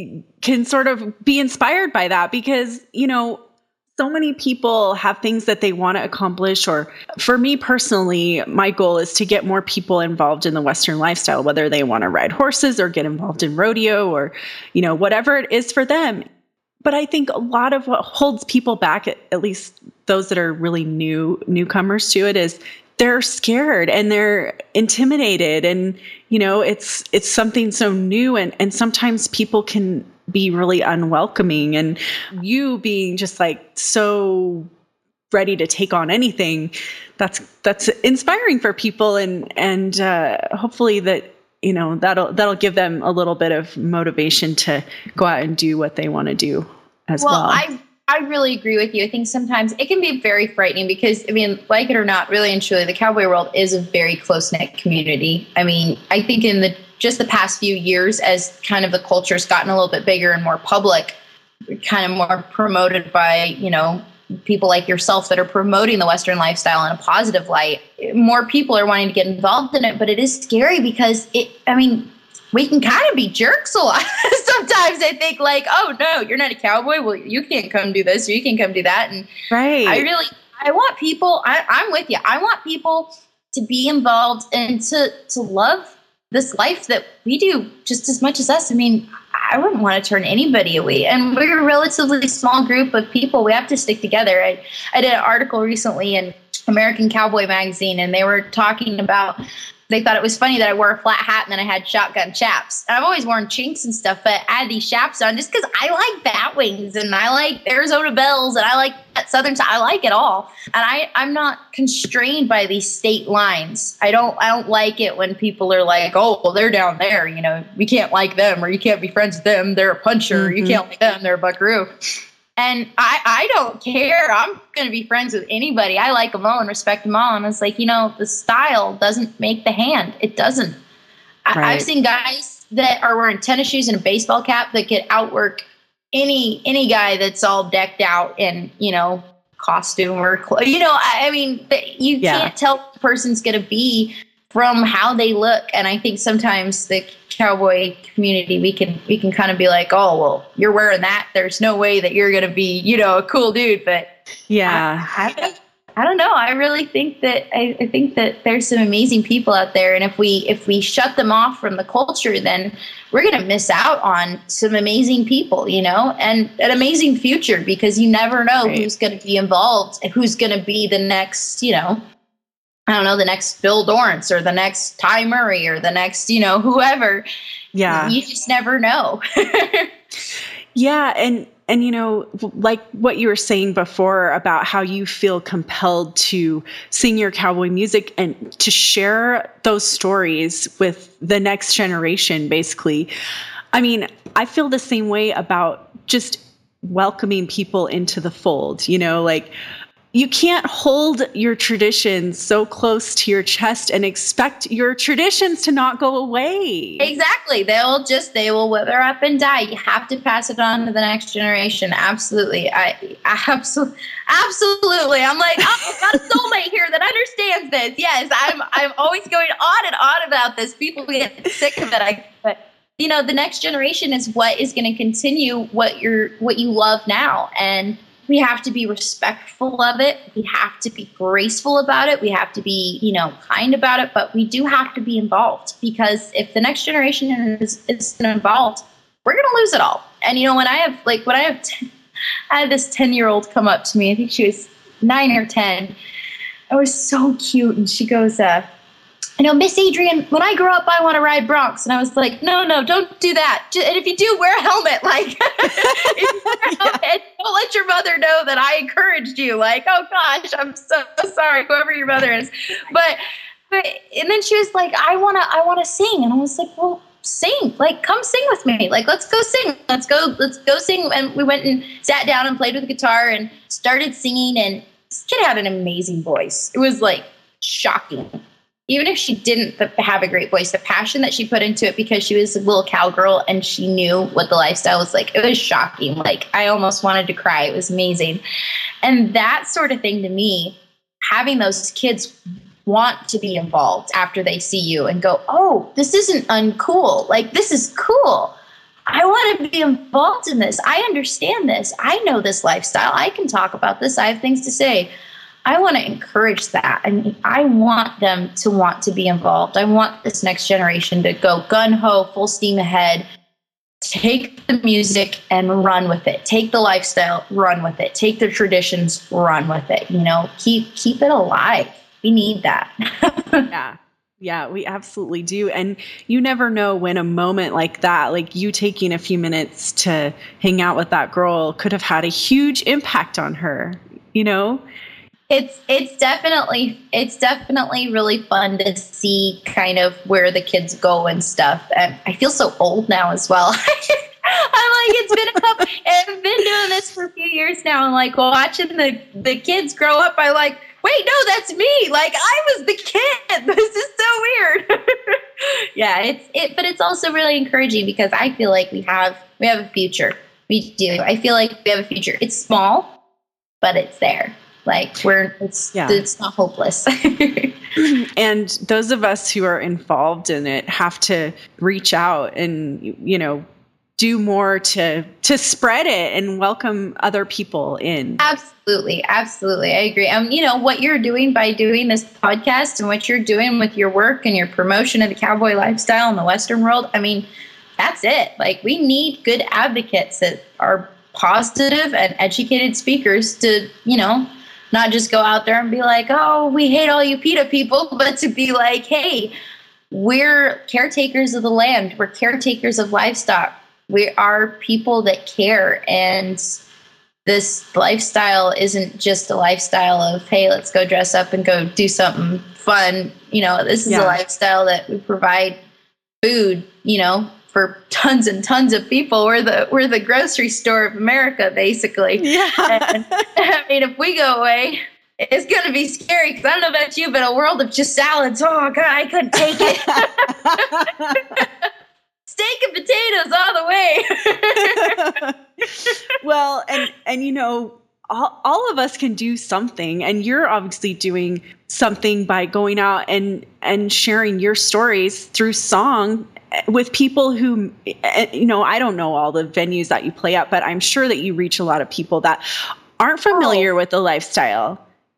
can sort of be inspired by that because, you know, so many people have things that they want to accomplish, or for me personally, my goal is to get more people involved in the Western lifestyle, whether they want to ride horses or get involved in rodeo or, you know, whatever it is for them. But I think a lot of what holds people back, at least those that are really new newcomers to it, is they're scared and they're intimidated, and you know, it's it's something so new, and and sometimes people can be really unwelcoming, and you being just like so ready to take on anything, that's that's inspiring for people, and and uh, hopefully that, you know, that'll that'll give them a little bit of motivation to go out and do what they want to do as well. Well, I I really agree with you. I think sometimes it can be very frightening because, I mean, like it or not, really and truly, the cowboy world is a very close-knit community. I mean, I think in the just the past few years, as kind of the culture's gotten a little bit bigger and more public, kind of more promoted by, you know, people like yourself that are promoting the Western lifestyle in a positive light, more people are wanting to get involved in it. But it is scary because it, I mean, we can kind of be jerks a lot. Sometimes I think like, oh no, you're not a cowboy. Well, you can't come do this or you can come do that. And right. I really, I want people, I, I'm with you. I want people to be involved and to, to love this life that we do just as much as us. I mean, I wouldn't want to turn anybody away. And we're a relatively small group of people. We have to stick together. I, I did an article recently in American Cowboy Magazine, and they were talking about, they thought it was funny that I wore a flat hat and then I had shotgun chaps. And I've always worn chinks and stuff, but I had these chaps on just because I like bat wings and I like Arizona bells and I like that Southern side. I like it all. And I, I'm not constrained by these state lines. I don't I don't like it when people are like, oh, well, they're down there. You know, we can't like them, or you can't be friends with them. They're a puncher. Mm-hmm. You can't like them. They're a buckaroo. And I, I don't care. I'm going to be friends with anybody. I like them all and respect them all. And it's like, you know, the style doesn't make the hand. It doesn't. I, right. I've seen guys that are wearing tennis shoes and a baseball cap that could outwork any any guy that's all decked out in, you know, costume or, you know, I, I mean, you yeah. can't tell what the person's going to be from how they look. And I think sometimes the cowboy community, we can we can kind of be like, oh, well, you're wearing that. There's no way that you're going to be, you know, a cool dude. But yeah, I, I, I don't know. I really think that I, I think that there's some amazing people out there, and if we if we shut them off from the culture, then we're going to miss out on some amazing people, you know, and an amazing future, because you never know right. who's going to be involved and who's going to be the next, you know, I don't know, the next Bill Dorrance or the next Ty Murray or the next, you know, whoever. Yeah, you just never know. Yeah, and. And, you know, like what you were saying before about how you feel compelled to sing your cowboy music and to share those stories with the next generation, basically. I mean, I feel the same way about just welcoming people into the fold, you know, like you can't hold your traditions so close to your chest and expect your traditions to not go away. Exactly. They'll just, they will wither up and die. You have to pass it on to the next generation. Absolutely. I, I absolutely, absolutely. I'm like, oh, I've got a soulmate here that understands this. Yes. I'm, I'm always going on and on about this. People get sick of it. I, but you know, the next generation is what is going to continue what you're, what you love now. And we have to be respectful of it. We have to be graceful about it. We have to be, you know, kind about it, but we do have to be involved, because if the next generation is, is involved, we're going to lose it all. And, you know, when I have, like, when I have, ten, I had this ten year old come up to me, I think she was nine or ten. I was so cute. And she goes, uh, you know, Miss Adrian, when I grow up, I want to ride broncs. And I was like, no, no, don't do that. And if you do, wear a helmet. Like, if you wear a helmet, yeah. Don't let your mother know that I encouraged you. Like, oh gosh, I'm so sorry, whoever your mother is. But, but and then she was like, I want to, I want to sing. And I was like, well, sing. Like, come sing with me. Like, let's go sing. Let's go, let's go sing. And we went and sat down and played with the guitar and started singing. And this kid had an amazing voice. It was like shocking. Even if she didn't have a great voice, the passion that she put into it, because she was a little cowgirl and she knew what the lifestyle was like, it was shocking. Like, I almost wanted to cry. It was amazing. And that sort of thing, to me, having those kids want to be involved after they see you and go, oh, this isn't uncool. Like, this is cool. I want to be involved in this. I understand this. I know this lifestyle. I can talk about this. I have things to say. I want to encourage that. I mean, I want them to want to be involved. I want this next generation to go gun-ho, full steam ahead, take the music and run with it. Take the lifestyle, run with it. Take the traditions, run with it. You know, keep keep it alive. We need that. Yeah. Yeah, we absolutely do. And you never know when a moment like that, like you taking a few minutes to hang out with that girl, could have had a huge impact on her, you know? It's it's definitely it's definitely really fun to see kind of where the kids go and stuff. And I feel so old now as well. I'm like, it's been a couple. I've been doing this for a few years now, and like watching the the kids grow up. I'm like, wait, no, that's me. Like, I was the kid. This is so weird. Yeah, it's it, but it's also really encouraging, because I feel like we have we have a future. We do. I feel like we have a future. It's small, but it's there. Like, we're, it's, yeah. it's not hopeless. And those of us who are involved in it have to reach out and, you know, do more to, to spread it and welcome other people in. Absolutely. Absolutely. I agree. Um, you know, what you're doing by doing this podcast and what you're doing with your work and your promotion of the cowboy lifestyle in the Western world, I mean, that's it. Like, we need good advocates that are positive and educated speakers to, you know, not just go out there and be like, oh, we hate all you PETA people, but to be like, hey, we're caretakers of the land. We're caretakers of livestock. We are people that care. And this lifestyle isn't just a lifestyle of, hey, let's go dress up and go do something fun. You know, this is yeah. a lifestyle that we provide food, you know, for tons and tons of people. We're the we're the grocery store of America, basically. Yeah. And, I mean, if we go away, it's going to be scary, because I don't know about you, but a world of just salads, oh, God, I couldn't take it. Steak and potatoes all the way. Well, and, and you know, all, all of us can do something, and you're obviously doing something by going out and, and sharing your stories through song with people who, you know, I don't know all the venues that you play at, but I'm sure that you reach a lot of people that aren't familiar oh. with the lifestyle.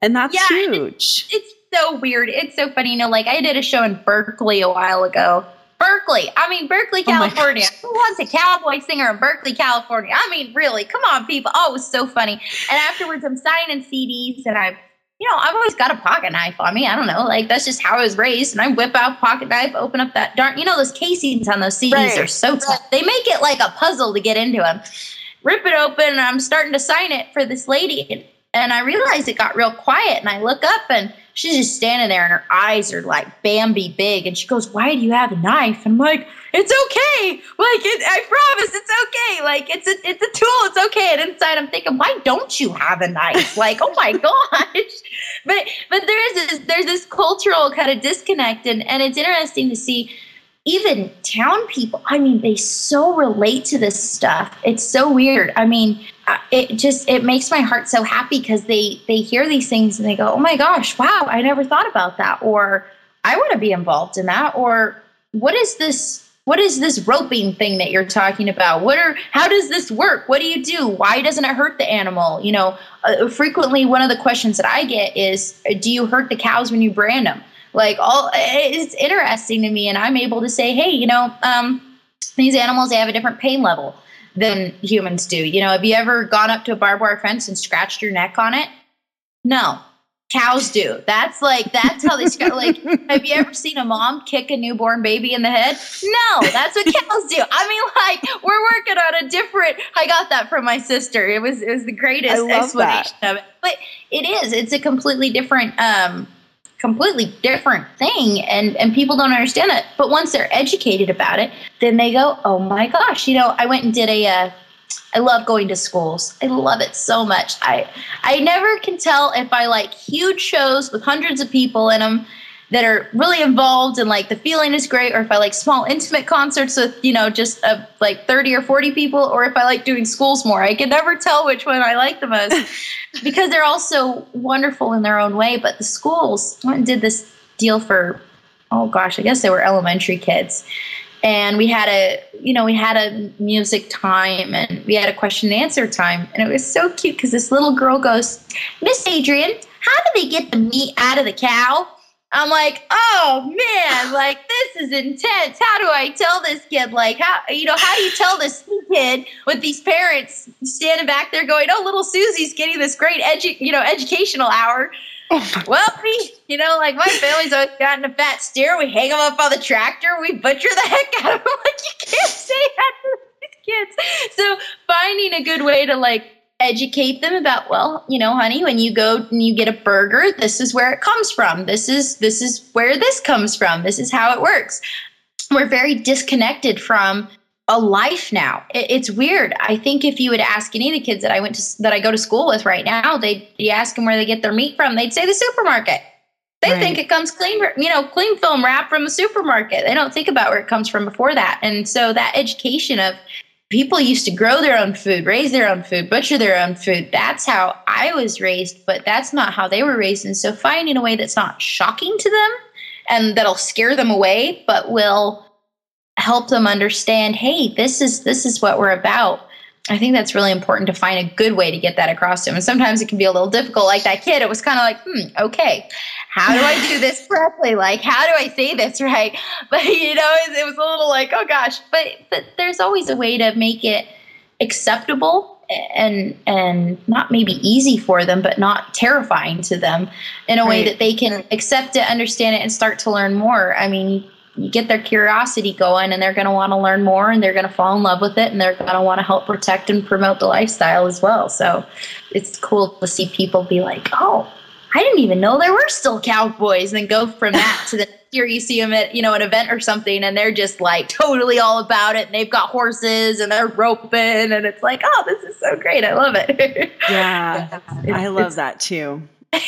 And that's yeah, huge. It's, it's so weird. It's so funny. You know, like I did a show in Berkeley a while ago. Berkeley. I mean, Berkeley, California. Oh, who wants a cowboy singer in Berkeley, California? I mean, really, come on, people. Oh, it was so funny. And afterwards, I'm signing C Ds, and I, you know, I've always got a pocket knife on me. I don't know. Like, that's just how I was raised. And I whip out pocket knife, open up that darn, you know, those casings on those C Ds right. are so tough. They make it like a puzzle to get into them. Rip it open, and I'm starting to sign it for this lady. And, and I realized it got real quiet, and I look up, and she's just standing there, and her eyes are like Bambi big. And she goes, "Why do you have a knife?" And I'm like, "It's okay. Like, it, I promise it's okay. Like, it's a, it's a tool. It's okay." And inside I'm thinking, why don't you have a knife? Like, oh my gosh. But, but there is this, there's this cultural kind of disconnect. And, and it's interesting to see even town people. I mean, they so relate to this stuff. It's so weird. I mean, it just, it makes my heart so happy because they, they hear these things and they go, "Oh my gosh, wow, I never thought about that." Or, "I want to be involved in that." Or, "What is this, what is this roping thing that you're talking about? What are, how does this work? What do you do? Why doesn't it hurt the animal?" You know, uh, frequently one of the questions that I get is, "Do you hurt the cows when you brand them?" Like, all, it's interesting to me. And I'm able to say, hey, you know, um, these animals, they have a different pain level than humans do. You know, have you ever gone up to a barbed wire fence and scratched your neck on it? No. Cows do. That's like, that's how they scratch. Like, have you ever seen a mom kick a newborn baby in the head? No, that's what cows do. I mean, like, we're working on a different, I got that from my sister. It was, it was the greatest explanation that. of it. But it is, it's a completely different, um, completely different thing, and and people don't understand that. But once they're educated about it, then they go, "Oh my gosh." You know, I went and did a uh, I love going to schools. I love it so much. I I never can tell if I like huge shows with hundreds of people in them that are really involved and like the feeling is great, or if I like small intimate concerts with, you know, just uh, like thirty or forty people, or if I like doing schools more. I can never tell which one I like the most because they're all so wonderful in their own way. But the schools, I went and did this deal for, oh gosh, I guess they were elementary kids. And we had a, you know, we had a music time and we had a question and answer time. And it was so cute because this little girl goes, "Miss Adrian, how do they get the meat out of the cow?" I'm like, "Oh man, like this is intense. How do I tell this kid? Like, how, you know, how do you tell this kid with these parents standing back there going, 'Oh, little Susie's getting this great edu- you know, educational hour.'" Well, we, you know, like my family's always gotten a fat steer. We hang them up on the tractor. We butcher the heck out of them. Like, you can't say that to these kids. So finding a good way to like educate them about, well, you know, honey, when you go and you get a burger, this is where it comes from. This is, this is where this comes from. This is how it works. We're very disconnected from a life now. It, it's weird. I think if you would ask any of the kids that I went to, that I go to school with right now, they you ask them where they get their meat from, they'd say the supermarket. They right. think it comes clean, you know, clean film wrap from the supermarket. They don't think about where it comes from before that. And so that education of people used to grow their own food, raise their own food, butcher their own food. That's how I was raised, but that's not how they were raised. And so finding a way that's not shocking to them and that'll scare them away, but will help them understand, hey, this is this is what we're about. I think that's really important to find a good way to get that across to them. And sometimes it can be a little difficult. Like that kid, it was kind of like, hmm, okay, how do I do this correctly? Like, how do I say this right? But, you know, it, it was a little like, oh gosh. But but there's always a way to make it acceptable and and not maybe easy for them, but not terrifying to them in a right. way that they can accept it, understand it, and start to learn more. I mean, you get their curiosity going and they're going to want to learn more and they're going to fall in love with it and they're going to want to help protect and promote the lifestyle as well. So it's cool to see people be like, oh, I didn't even know there were still cowboys, and then go from that to the year you see them at, you know, an event or something and they're just like totally all about it and they've got horses and they're roping and it's like, oh, this is so great. I love it. Yeah, I love that too.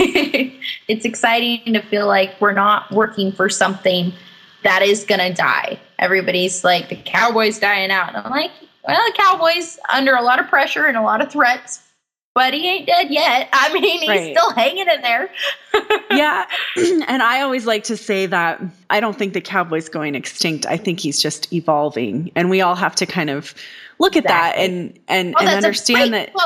It's exciting to feel like we're not working for something that is going to die. Everybody's like, the cowboy's dying out. And I'm like, well, the cowboy's under a lot of pressure and a lot of threats, but he ain't dead yet. I mean, he's right. still hanging in there. Yeah. And I always like to say that I don't think the cowboy's going extinct. I think he's just evolving. And we all have to kind of look at exactly. that and, and, oh, and understand that. Quote.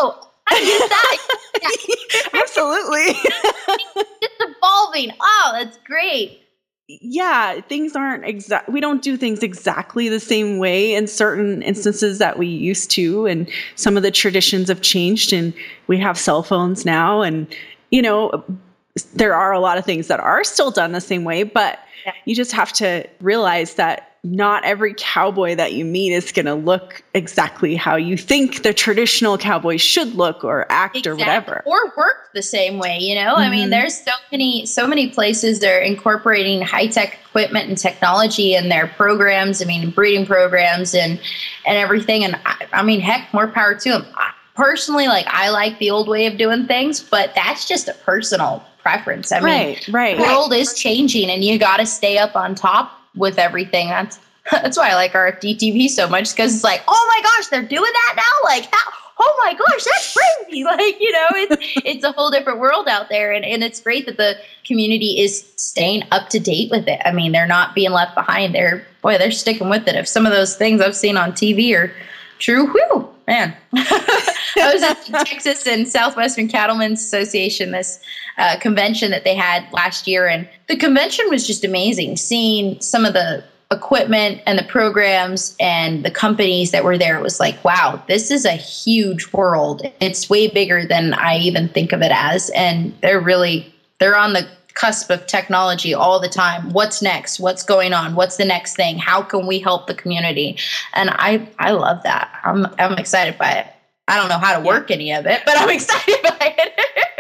that. Yeah. Absolutely. It's evolving. Oh, that's great. Yeah, things aren't exact. We don't do things exactly the same way in certain instances that we used to. And some of the traditions have changed, and we have cell phones now. And, you know, there are a lot of things that are still done the same way, but yeah. you just have to realize that not every cowboy that you meet is going to look exactly how you think the traditional cowboy should look or act exactly. or whatever. Or work the same way, you know? Mm-hmm. I mean, there's so many, so many places that are incorporating high-tech equipment and technology in their programs. I mean, breeding programs and, and everything. And I, I mean, heck, more power to them. I, personally, like, I like the old way of doing things, but that's just a personal preference. I right, mean, right. the world is changing, and you got to stay up on top with everything. That's that's why I like R F D T V so much, because it's like, oh my gosh, they're doing that now. Like, how, oh my gosh, that's crazy. Like, you know, it's it's a whole different world out there, and and it's great that the community is staying up to date with it. I mean, they're not being left behind. They're boy, they're sticking with it. If some of those things I've seen on T V are true, whew, man. I was at Texas and Southwestern Cattlemen's Association, this uh, convention that they had last year, and the convention was just amazing. Seeing some of the equipment and the programs and the companies that were there, it was like, wow, this is a huge world. It's way bigger than I even think of it as, and they're really they're on the cusp of technology all the time. What's next? What's going on? What's the next thing? How can we help the community? And I I love that. I'm I'm excited by it. I don't know how to work any of it, but I'm excited by it.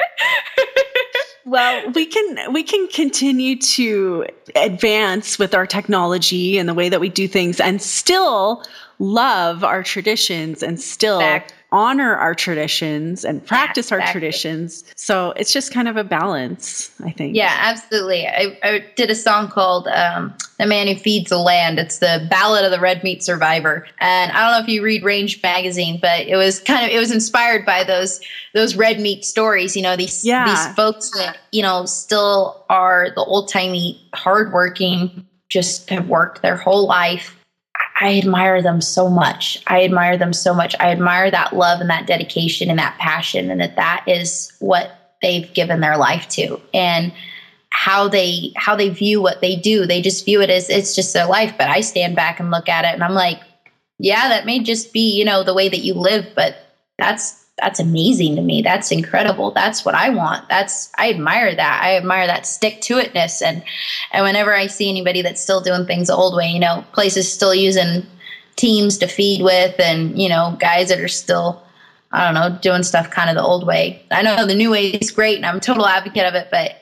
Well, we can we can continue to advance with our technology and the way that we do things, and still love our traditions, and still exactly. honor our traditions and practice yeah, exactly. our traditions. So it's just kind of a balance, I think. Yeah, absolutely. I, I did a song called um, The Man Who Feeds the Land. It's the Ballad of the Red Meat Survivor. And I don't know if you read Range magazine, but it was kind of, it was inspired by those those red meat stories. You know, these, yeah. these folks that, you know, still are the old-timey, hardworking, just have worked their whole life. I admire them so much. I admire them so much. I admire that love and that dedication and that passion, and that that is what they've given their life to, and how they how they view what they do. They just view it as it's just their life. But I stand back and look at it, and I'm like, yeah, that may just be, you know, the way that you live, but that's that's amazing to me. That's incredible. That's what I want. That's, I admire that. I admire that stick to itness. And, and whenever I see anybody that's still doing things the old way, you know, places still using teams to feed with, and, you know, guys that are still, I don't know, doing stuff kind of the old way. I know the new way is great, and I'm a total advocate of it, but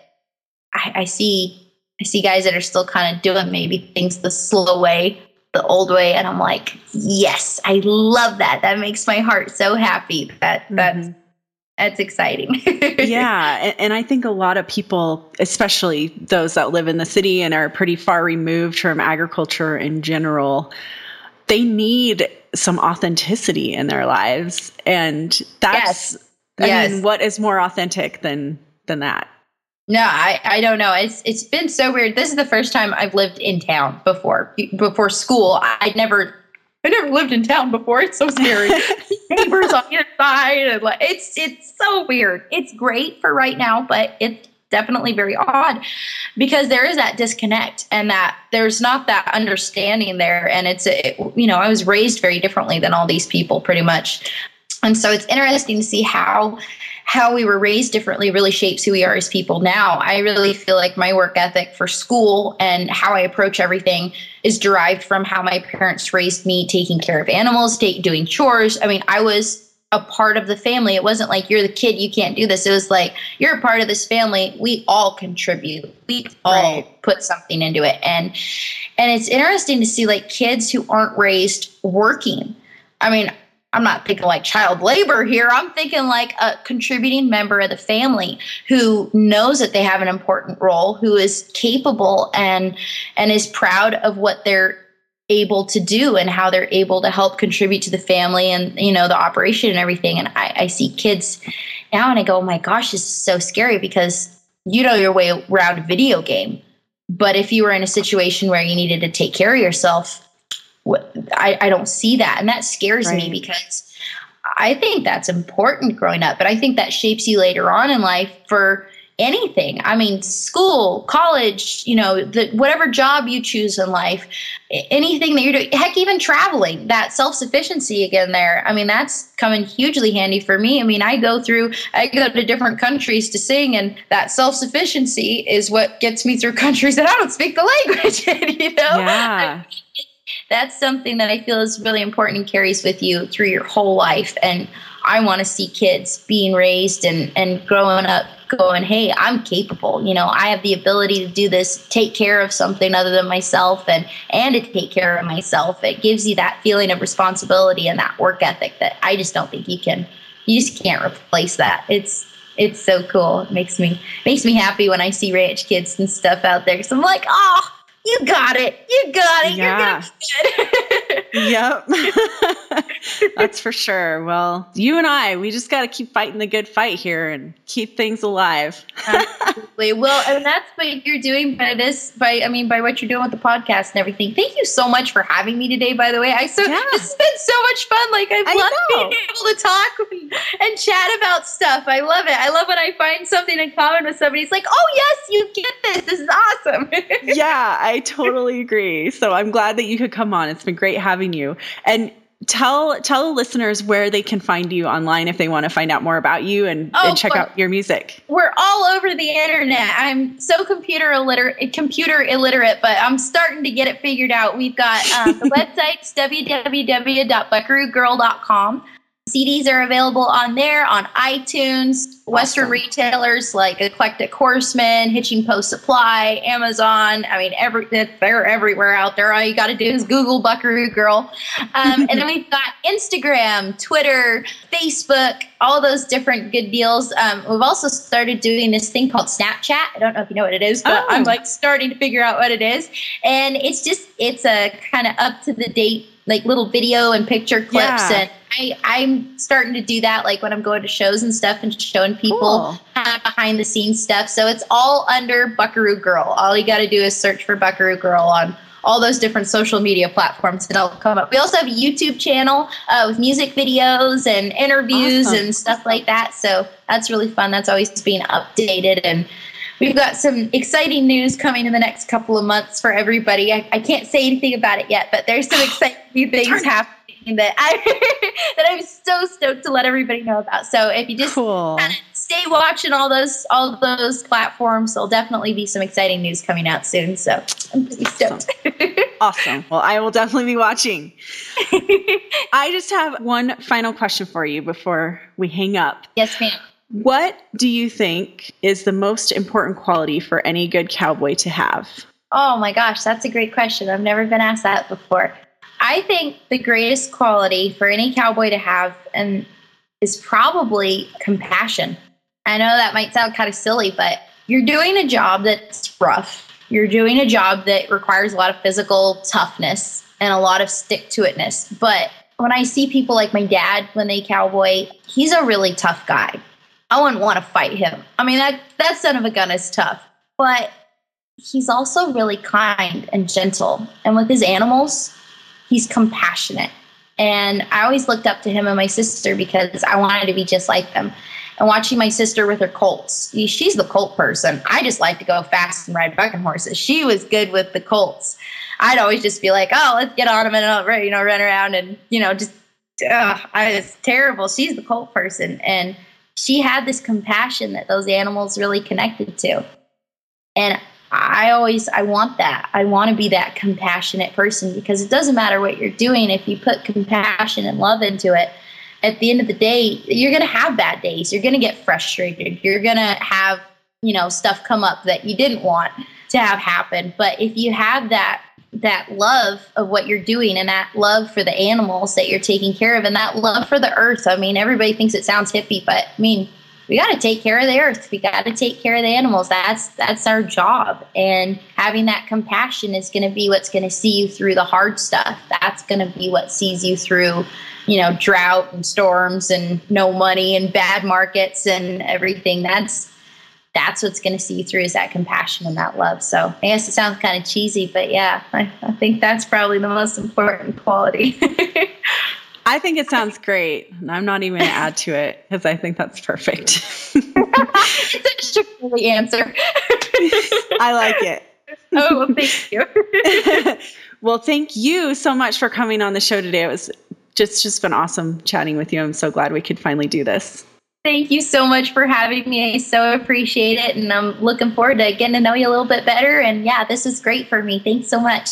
I, I see, I see guys that are still kind of doing maybe things the slow way, the old way, and I'm like, yes, I love that. That makes my heart so happy. That that's mm-hmm. that's exciting. Yeah, and, and I think a lot of people, especially those that live in the city and are pretty far removed from agriculture in general, they need some authenticity in their lives, and that's, yes. I yes. mean, what is more authentic than than that? No, I, I don't know. It's it's been so weird. This is the first time I've lived in town before. Before school, I'd never I never lived in town before. It's so scary. Neighbors on either side, and like it's it's so weird. It's great for right now, but it's definitely very odd, because there is that disconnect, and that there's not that understanding there. And it's it, you know, I was raised very differently than all these people, pretty much, and so it's interesting to see how. how we were raised differently really shapes who we are as people now. I really feel like my work ethic for school and how I approach everything is derived from how my parents raised me, taking care of animals, take, doing chores. I mean, I was a part of the family. It wasn't like, you're the kid, you can't do this. It was like, you're a part of this family. We all contribute. We all right. put something into it. And, and it's interesting to see like kids who aren't raised working. I mean, I'm not thinking like child labor here. I'm thinking like a contributing member of the family who knows that they have an important role, who is capable and and is proud of what they're able to do and how they're able to help contribute to the family and, you know, the operation and everything. And I, I see kids now and I go, oh my gosh, this is so scary, because you know your way around a video game. But if you were in a situation where you needed to take care of yourself, I, I don't see that. And that scares right. me, because I think that's important growing up, but I think that shapes you later on in life for anything. I mean, school, college, you know, the, whatever job you choose in life, anything that you're doing, heck, even traveling, that self-sufficiency again there. I mean, that's coming hugely handy for me. I mean, I go through, I go to different countries to sing, and that self-sufficiency is what gets me through countries that I don't speak the language in, you know? Yeah. That's something that I feel is really important and carries with you through your whole life. And I want to see kids being raised and, and growing up going, hey, I'm capable. You know, I have the ability to do this, take care of something other than myself and, and to take care of myself. It gives you that feeling of responsibility and that work ethic that I just don't think you can, you just can't replace that. It's, it's so cool. It makes me, makes me happy when I see ranch kids and stuff out there. So I'm like, oh, you got it. You got it. Yeah. You're going to be good. Yep. That's for sure. Well, you and I, we just got to keep fighting the good fight here and keep things alive. Absolutely. Well, and that's what you're doing by this, by, I mean, by what you're doing with the podcast and everything. Thank you so much for having me today, by the way. I so, Yeah. This has been so much fun. Like, I've I loved know. being able to talk and, and chat about stuff. I love it. I love when I find something in common with somebody. It's like, oh, yes, you get this. This is awesome. Yeah, I totally agree. So I'm glad that you could come on. It's been great having you. And tell tell the listeners where they can find you online if they want to find out more about you and, Oh, and check well, out your music. We're all over the internet. I'm so computer illiterate, computer illiterate, but I'm starting to get it figured out. We've got um, the website's w w w dot buckaroo girl dot com. C Ds are available on there, on iTunes, Western Awesome. retailers like Eclectic Horseman, Hitching Post Supply, Amazon. I mean, every they're everywhere out there. All you got to do is Google Buckaroo Girl. Um, and then we've got Instagram, Twitter, Facebook, all those different good deals. Um, we've also started doing this thing called Snapchat. I don't know if you know what it is, but Oh. I'm like starting to figure out what it is. And it's just, it's a kind of up to the date, like little video and picture clips. Yeah. And I, I'm starting to do that, like when I'm going to shows and stuff and showing people Cool. uh, behind the scenes stuff. So it's all under Buckaroo Girl. All you got to do is search for Buckaroo Girl on all those different social media platforms and it'll come up. We also have a YouTube channel uh, with music videos and interviews Awesome. and stuff like that. So that's really fun. That's always being updated. And we've got some exciting news coming in the next couple of months for everybody. I, I can't say anything about it yet, but there's some exciting new things happening that I that I'm so stoked to let everybody know about. So if you just Cool. kind of stay watching all those all those platforms, there'll definitely be some exciting news coming out soon. So I'm pretty stoked. Awesome. Well, I will definitely be watching. I just have one final question for you before we hang up. Yes, ma'am. What do you think is the most important quality for any good cowboy to have? Oh my gosh, that's a great question. I've never been asked that before. I think the greatest quality for any cowboy to have and is probably compassion. I know that might sound kind of silly, but you're doing a job that's rough. You're doing a job that requires a lot of physical toughness and a lot of stick-to-itness. But when I see people like my dad, when they cowboy, he's a really tough guy. I wouldn't want to fight him. I mean, that, that son of a gun is tough. But he's also really kind and gentle. And with his animals, he's compassionate. And I always looked up to him and my sister because I wanted to be just like them. And watching my sister with her colts, she's the colt person. I just like to go fast and ride bucking horses. She was good with the colts. I'd always just be like, oh, let's get on them and I'll, you know, run around and, you know, just, ugh, I, it's terrible. She's the colt person. And she had this compassion that those animals really connected to. And I always, I want that. I want to be that compassionate person because it doesn't matter what you're doing. If you put compassion and love into it, at the end of the day, you're going to have bad days. You're going to get frustrated. You're going to have, you know, stuff come up that you didn't want to have happen. But if you have that, that love of what you're doing and that love for the animals that you're taking care of and that love for the earth, I mean, everybody thinks it sounds hippie, but I mean, we got to take care of the earth. We got to take care of the animals. That's that's our job. And having that compassion is going to be what's going to see you through the hard stuff. That's going to be what sees you through, you know, drought and storms and no money and bad markets and everything. That's that's what's going to see you through is that compassion and that love. So I guess it sounds kind of cheesy, but yeah, I, I think that's probably the most important quality. I think it sounds great. And I'm not even going to add to it because I think that's perfect. It's a sugar answer. I like it. Oh, well, thank you. Well, thank you so much for coming on the show today. It was just, just been awesome chatting with you. I'm so glad we could finally do this. Thank you so much for having me. I so appreciate it. And I'm looking forward to getting to know you a little bit better. And yeah, this is great for me. Thanks so much.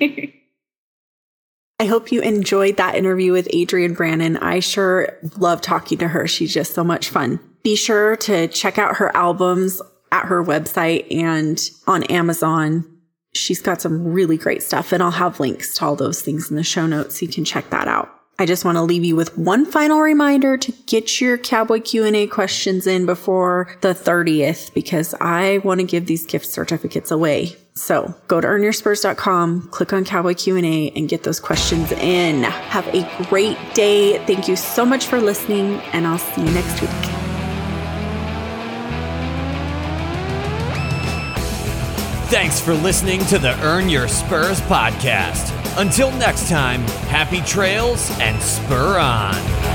I hope you enjoyed that interview with Adrienne Brannon. I sure love talking to her. She's just so much fun. Be sure to check out her albums at her website and on Amazon. She's got some really great stuff, and I'll have links to all those things in the show notes so you can check that out. I just want to leave you with one final reminder to get your Cowboy Q and A questions in before the thirtieth, because I want to give these gift certificates away. So go to earn your spurs dot com, click on Cowboy Q and A, and get those questions in. Have a great day. Thank you so much for listening, and I'll see you next week. Thanks for listening to the Earn Your Spurs podcast. Until next time, happy trails and spur on.